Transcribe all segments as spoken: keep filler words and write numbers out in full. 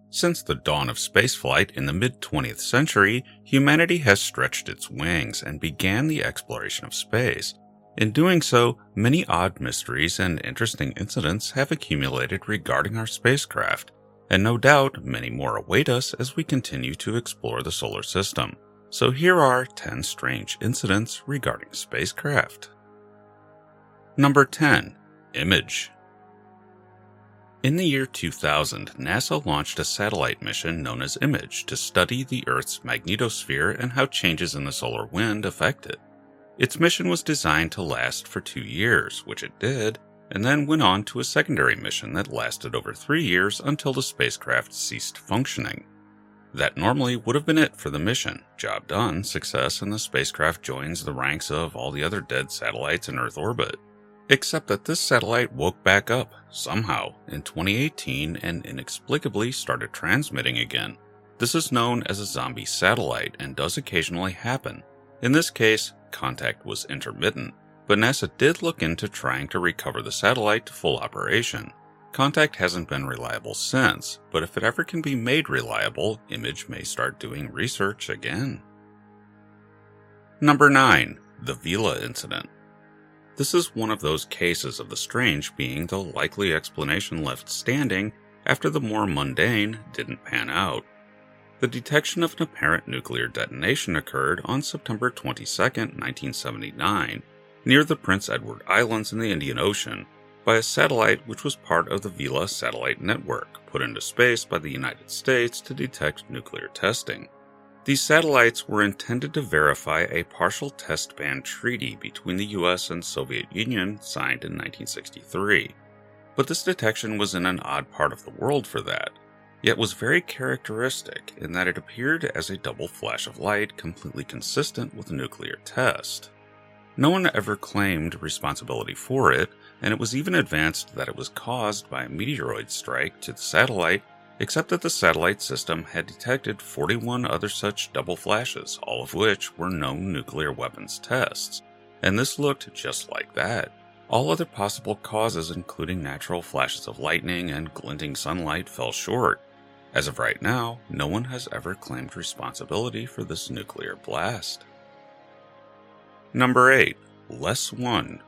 Since the dawn of spaceflight in the mid-twentieth century, humanity has stretched its wings and began the exploration of space. In doing so, many odd mysteries and interesting incidents have accumulated regarding our spacecraft, and no doubt many more await us as we continue to explore the solar system. So here are ten strange incidents regarding spacecraft. Number ten. Image. In the year two thousand, NASA launched a satellite mission known as IMAGE to study the Earth's magnetosphere and how changes in the solar wind affect it. Its mission was designed to last for two years, which it did, and then went on to a secondary mission that lasted over three years until the spacecraft ceased functioning. That normally would have been it for the mission. Job done, success, and the spacecraft joins the ranks of all the other dead satellites in Earth orbit. Except that this satellite woke back up, somehow, in twenty eighteen and inexplicably started transmitting again. This is known as a zombie satellite and does occasionally happen. In this case, contact was intermittent, but NASA did look into trying to recover the satellite to full operation. Contact hasn't been reliable since, but if it ever can be made reliable, IMAGE may start doing research again. Number nine. The Vela Incident. This is one of those cases of the strange being the likely explanation left standing after the more mundane didn't pan out. The detection of an apparent nuclear detonation occurred on September twenty-second, nineteen seventy-nine, near the Prince Edward Islands in the Indian Ocean, by a satellite which was part of the Vela satellite network, put into space by the United States to detect nuclear testing. These satellites were intended to verify a partial test ban treaty between the U S and Soviet Union signed in nineteen sixty-three. But this detection was in an odd part of the world for that, yet was very characteristic in that it appeared as a double flash of light completely consistent with a nuclear test. No one ever claimed responsibility for it, and it was even advanced that it was caused by a meteoroid strike to the satellite, except that the satellite system had detected forty-one other such double flashes, all of which were known nuclear weapons tests. And this looked just like that. All other possible causes, including natural flashes of lightning and glinting sunlight, fell short. As of right now, no one has ever claimed responsibility for this nuclear blast. Number eight. LES one.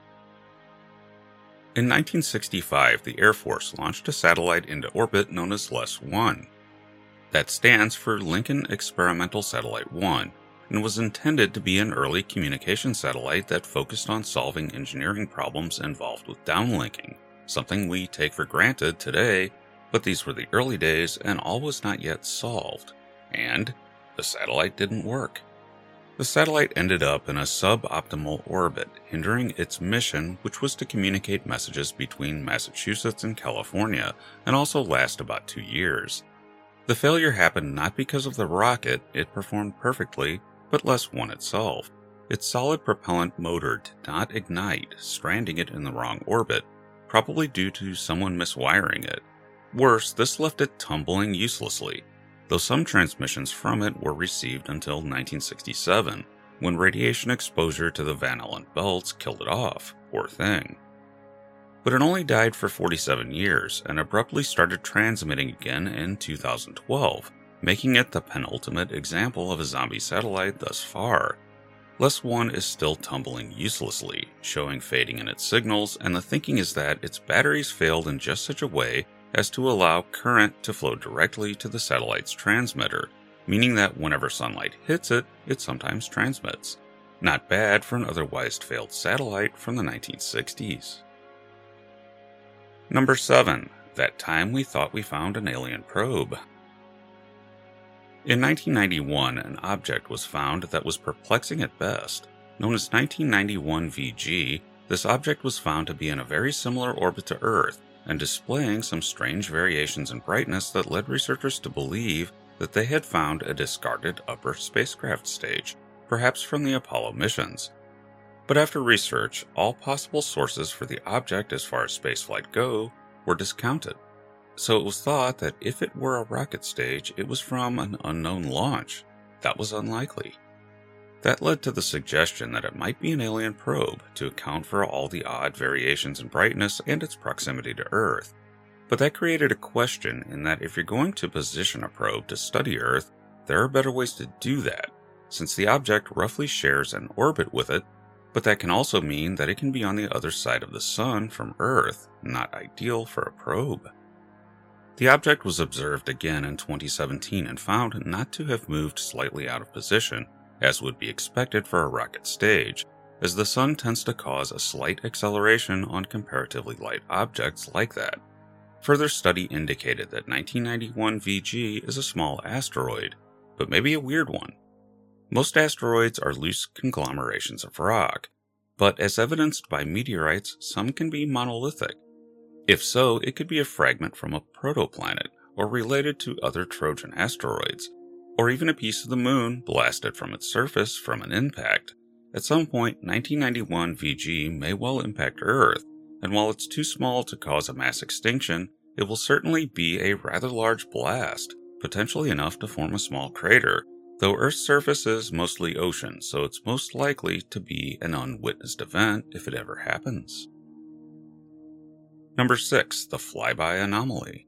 In nineteen sixty-five, the Air Force launched a satellite into orbit known as LES one. That stands for Lincoln Experimental Satellite one, and was intended to be an early communication satellite that focused on solving engineering problems involved with downlinking, something we take for granted today, but these were the early days and all was not yet solved. And the satellite didn't work. The satellite ended up in a suboptimal orbit, hindering its mission, which was to communicate messages between Massachusetts and California, and also last about two years. The failure happened not because of the rocket, it performed perfectly, but LES one itself. Its solid propellant motor did not ignite, stranding it in the wrong orbit, probably due to someone miswiring it. Worse, this left it tumbling uselessly, though some transmissions from it were received until nineteen sixty-seven, when radiation exposure to the Van Allen belts killed it off. Poor thing. But it only died for forty-seven years, and abruptly started transmitting again in two thousand twelve, making it the penultimate example of a zombie satellite thus far. LES one is still tumbling uselessly, showing fading in its signals, and the thinking is that its batteries failed in just such a way as to allow current to flow directly to the satellite's transmitter, meaning that whenever sunlight hits it, it sometimes transmits. Not bad for an otherwise failed satellite from the nineteen sixties. Number seven. That time we thought we found an alien probe. In nineteen ninety-one, an object was found that was perplexing at best. Known as nineteen ninety-one V G, this object was found to be in a very similar orbit to Earth, and displaying some strange variations in brightness that led researchers to believe that they had found a discarded upper spacecraft stage, perhaps from the Apollo missions. But after research, all possible sources for the object as far as spaceflight go were discounted. So it was thought that if it were a rocket stage, it was from an unknown launch. That was unlikely. That led to the suggestion that it might be an alien probe to account for all the odd variations in brightness and its proximity to Earth. But that created a question in that if you're going to position a probe to study Earth, there are better ways to do that, since the object roughly shares an orbit with it, but that can also mean that it can be on the other side of the Sun from Earth, not ideal for a probe. The object was observed again in twenty seventeen and found not to have moved slightly out of position, as would be expected for a rocket stage, as the Sun tends to cause a slight acceleration on comparatively light objects like that. Further study indicated that nineteen ninety-one V G is a small asteroid, but maybe a weird one. Most asteroids are loose conglomerations of rock, but as evidenced by meteorites, some can be monolithic. If so, it could be a fragment from a protoplanet, or related to other Trojan asteroids, or even a piece of the Moon blasted from its surface from an impact. At some point, nineteen ninety-one V G may well impact Earth, and while it's too small to cause a mass extinction, it will certainly be a rather large blast, potentially enough to form a small crater, though Earth's surface is mostly ocean, so it's most likely to be an unwitnessed event if it ever happens. Number six. The Flyby Anomaly.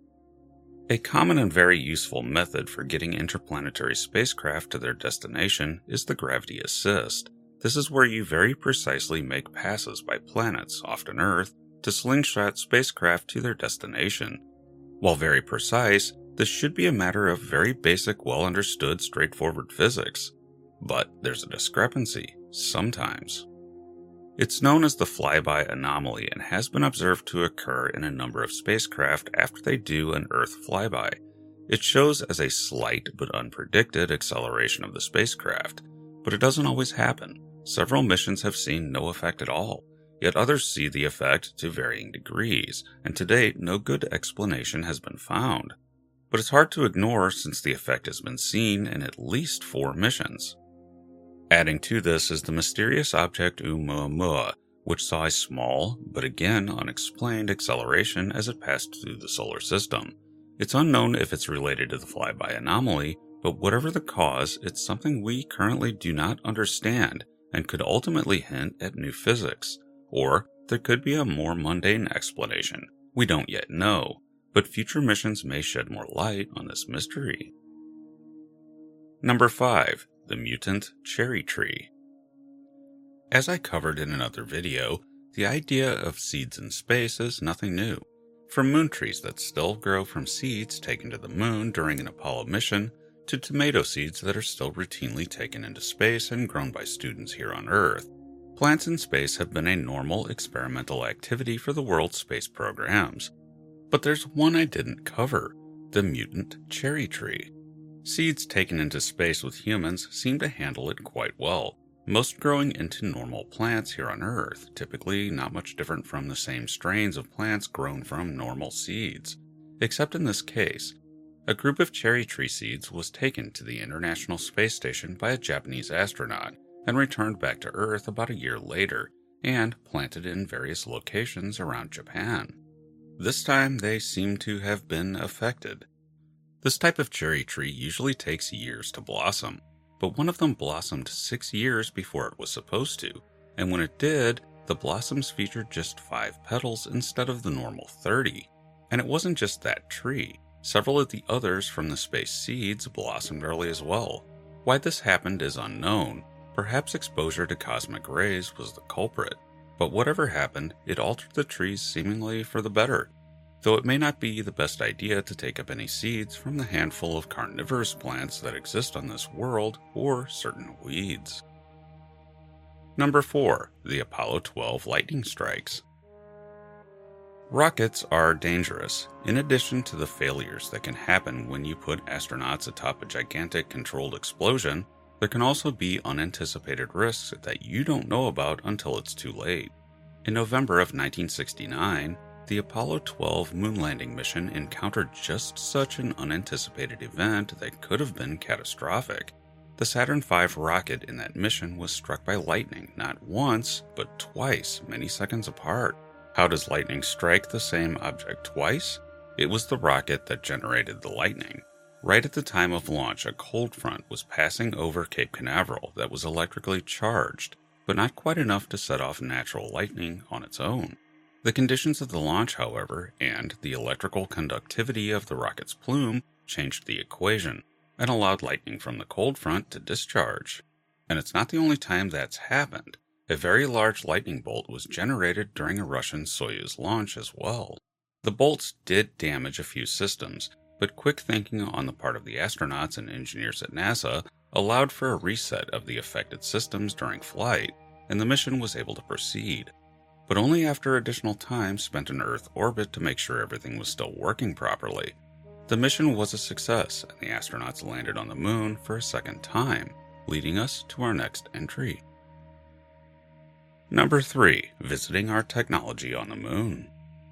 A common and very useful method for getting interplanetary spacecraft to their destination is the gravity assist. This is where you very precisely make passes by planets, often Earth, to slingshot spacecraft to their destination. While very precise, this should be a matter of very basic, well-understood, straightforward physics. But there's a discrepancy, sometimes. It's known as the flyby anomaly and has been observed to occur in a number of spacecraft after they do an Earth flyby. It shows as a slight but unpredicted acceleration of the spacecraft, but it doesn't always happen. Several missions have seen no effect at all, yet others see the effect to varying degrees, and to date no good explanation has been found. But it's hard to ignore since the effect has been seen in at least four missions. Adding to this is the mysterious object Oumuamua, which saw a small, but again unexplained acceleration as it passed through the solar system. It's unknown if it's related to the flyby anomaly, but whatever the cause, it's something we currently do not understand and could ultimately hint at new physics. Or there could be a more mundane explanation. We don't yet know, but future missions may shed more light on this mystery. Number five. The Mutant Cherry Tree. As I covered in another video, the idea of seeds in space is nothing new. From moon trees that still grow from seeds taken to the moon during an Apollo mission, to tomato seeds that are still routinely taken into space and grown by students here on Earth, plants in space have been a normal experimental activity for the world's space programs. But there's one I didn't cover, the mutant cherry tree. Seeds taken into space with humans seem to handle it quite well, most growing into normal plants here on Earth, typically not much different from the same strains of plants grown from normal seeds. Except in this case, a group of cherry tree seeds was taken to the International Space Station by a Japanese astronaut and returned back to Earth about a year later, and planted in various locations around Japan. This time they seem to have been affected. This type of cherry tree usually takes years to blossom, but one of them blossomed six years before it was supposed to, and when it did, the blossoms featured just five petals instead of the normal thirty. And it wasn't just that tree. Several of the others from the space seeds blossomed early as well. Why this happened is unknown. Perhaps exposure to cosmic rays was the culprit, but whatever happened, it altered the trees seemingly for the better. Though it may not be the best idea to take up any seeds from the handful of carnivorous plants that exist on this world, or certain weeds. Number four. The Apollo twelve lightning strikes. Rockets are dangerous. In addition to the failures that can happen when you put astronauts atop a gigantic controlled explosion, there can also be unanticipated risks that you don't know about until it's too late. In November of nineteen sixty-nine, the Apollo twelve moon landing mission encountered just such an unanticipated event that could have been catastrophic. The Saturn five rocket in that mission was struck by lightning not once, but twice, many seconds apart. How does lightning strike the same object twice? It was the rocket that generated the lightning. Right at the time of launch, a cold front was passing over Cape Canaveral that was electrically charged, but not quite enough to set off natural lightning on its own. The conditions of the launch, however, and the electrical conductivity of the rocket's plume changed the equation and allowed lightning from the cold front to discharge. And it's not the only time that's happened. A very large lightning bolt was generated during a Russian Soyuz launch as well. The bolts did damage a few systems, but quick thinking on the part of the astronauts and engineers at NASA allowed for a reset of the affected systems during flight, and the mission was able to proceed. But only after additional time spent in Earth orbit to make sure everything was still working properly. The mission was a success, and the astronauts landed on the Moon for a second time, leading us to our next entry. Number three. Visiting our technology on the Moon.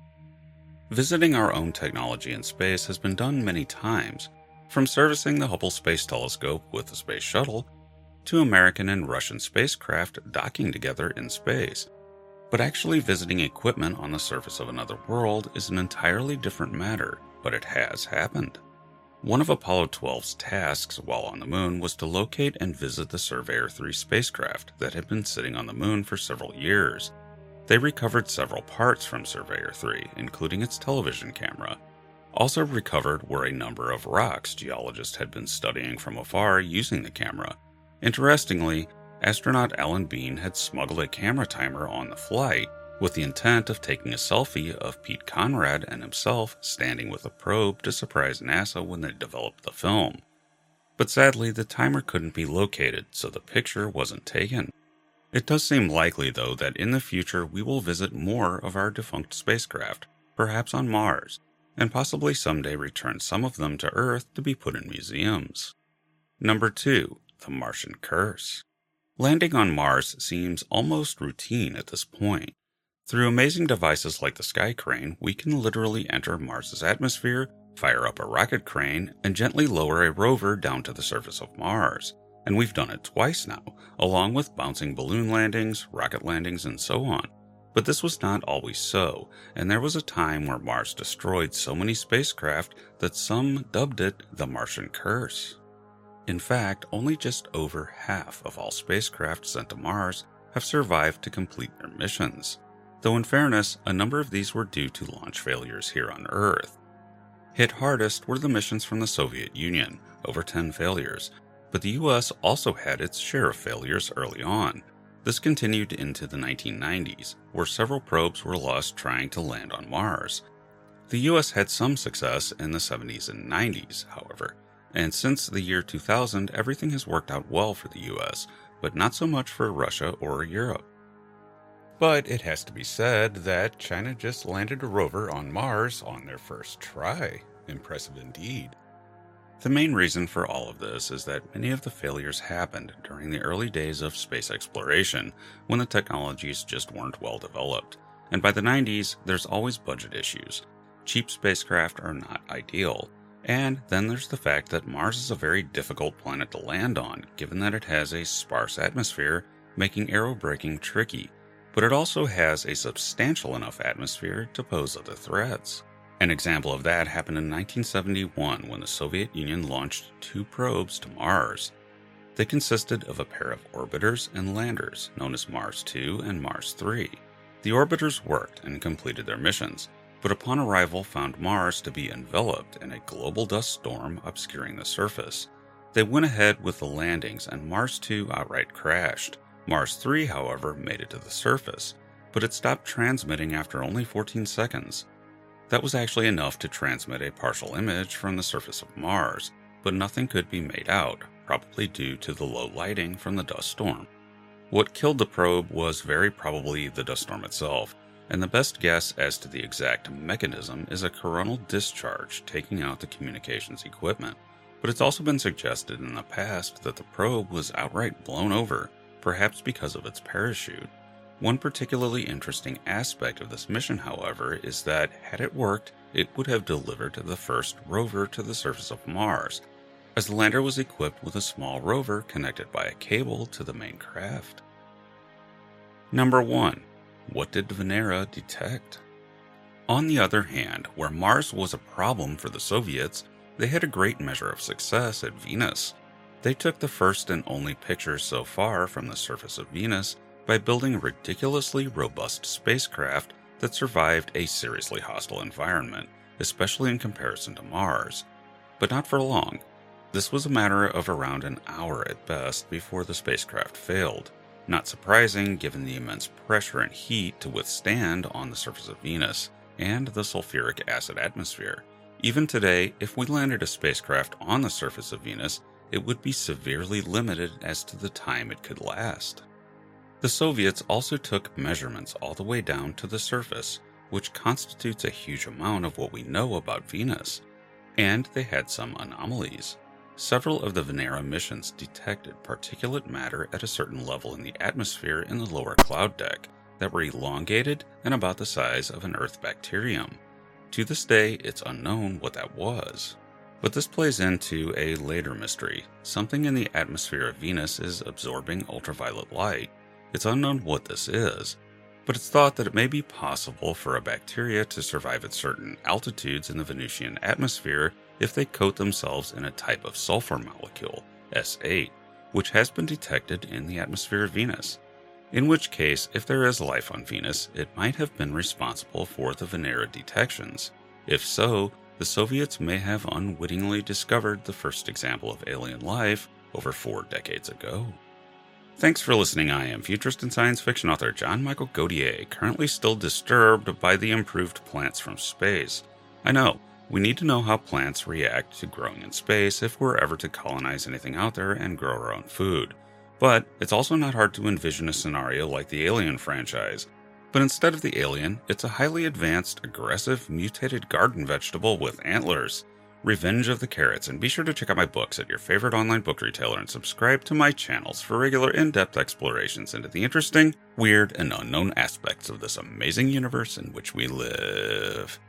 Visiting our own technology in space has been done many times, from servicing the Hubble Space Telescope with the Space Shuttle, to American and Russian spacecraft docking together in space. But actually visiting equipment on the surface of another world is an entirely different matter, but it has happened. One of Apollo twelve's tasks while on the Moon was to locate and visit the Surveyor three spacecraft that had been sitting on the Moon for several years. They recovered several parts from Surveyor three, including its television camera. Also recovered were a number of rocks geologists had been studying from afar using the camera. Interestingly, astronaut Alan Bean had smuggled a camera timer on the flight with the intent of taking a selfie of Pete Conrad and himself standing with a probe to surprise NASA when they developed the film. But sadly, the timer couldn't be located, so the picture wasn't taken. It does seem likely, though, that in the future we will visit more of our defunct spacecraft, perhaps on Mars, and possibly someday return some of them to Earth to be put in museums. Number two. The Martian Curse. Landing on Mars seems almost routine at this point. Through amazing devices like the Sky Crane, we can literally enter Mars's atmosphere, fire up a rocket crane, and gently lower a rover down to the surface of Mars. And we've done it twice now, along with bouncing balloon landings, rocket landings, and so on. But this was not always so, and there was a time where Mars destroyed so many spacecraft that some dubbed it the Martian Curse. In fact, only just over half of all spacecraft sent to Mars have survived to complete their missions, though in fairness, a number of these were due to launch failures here on Earth. Hit hardest were the missions from the Soviet Union, over ten failures, but the U S also had its share of failures early on. This continued into the nineteen nineties, where several probes were lost trying to land on Mars. The U S had some success in the seventies and nineties, however, and since the year two thousand, everything has worked out well for the U S, but not so much for Russia or Europe. But it has to be said that China just landed a rover on Mars on their first try. Impressive indeed. The main reason for all of this is that many of the failures happened during the early days of space exploration, when the technologies just weren't well developed. And by the nineties, there's always budget issues. Cheap spacecraft are not ideal. And then there's the fact that Mars is a very difficult planet to land on, given that it has a sparse atmosphere, making aerobraking tricky. But it also has a substantial enough atmosphere to pose other threats. An example of that happened in nineteen seventy-one when the Soviet Union launched two probes to Mars. They consisted of a pair of orbiters and landers, known as Mars two and Mars three. The orbiters worked and completed their missions, but upon arrival found Mars to be enveloped in a global dust storm obscuring the surface. They went ahead with the landings and Mars two outright crashed. Mars three, however, made it to the surface, but it stopped transmitting after only fourteen seconds. That was actually enough to transmit a partial image from the surface of Mars, but nothing could be made out, probably due to the low lighting from the dust storm. What killed the probe was very probably the dust storm itself, and the best guess as to the exact mechanism is a coronal discharge taking out the communications equipment. But it's also been suggested in the past that the probe was outright blown over, perhaps because of its parachute. One particularly interesting aspect of this mission, however, is that had it worked, it would have delivered the first rover to the surface of Mars, as the lander was equipped with a small rover connected by a cable to the main craft. Number one. What did Venera detect? On the other hand, where Mars was a problem for the Soviets, they had a great measure of success at Venus. They took the first and only pictures so far from the surface of Venus by building a ridiculously robust spacecraft that survived a seriously hostile environment, especially in comparison to Mars. But not for long. This was a matter of around an hour at best before the spacecraft failed. Not surprising given the immense pressure and heat to withstand on the surface of Venus and the sulfuric acid atmosphere. Even today, if we landed a spacecraft on the surface of Venus, it would be severely limited as to the time it could last. The Soviets also took measurements all the way down to the surface, which constitutes a huge amount of what we know about Venus. And they had some anomalies. Several of the Venera missions detected particulate matter at a certain level in the atmosphere in the lower cloud deck that were elongated and about the size of an Earth bacterium. To this day, it's unknown what that was. But this plays into a later mystery. Something in the atmosphere of Venus is absorbing ultraviolet light. It's unknown what this is, but it's thought that it may be possible for a bacteria to survive at certain altitudes in the Venusian atmosphere if they coat themselves in a type of sulfur molecule, S eight, which has been detected in the atmosphere of Venus. In which case, if there is life on Venus, it might have been responsible for the Venera detections. If so, the Soviets may have unwittingly discovered the first example of alien life over four decades ago. Thanks for listening. I am futurist and science fiction author John Michael Godier, currently still disturbed by the improved plants from space. I know, we need to know how plants react to growing in space if we're ever to colonize anything out there and grow our own food. But it's also not hard to envision a scenario like the Alien franchise. But instead of the alien, it's a highly advanced, aggressive, mutated garden vegetable with antlers. Revenge of the Carrots, and be sure to check out my books at your favorite online book retailer and subscribe to my channels for regular in-depth explorations into the interesting, weird, and unknown aspects of this amazing universe in which we live.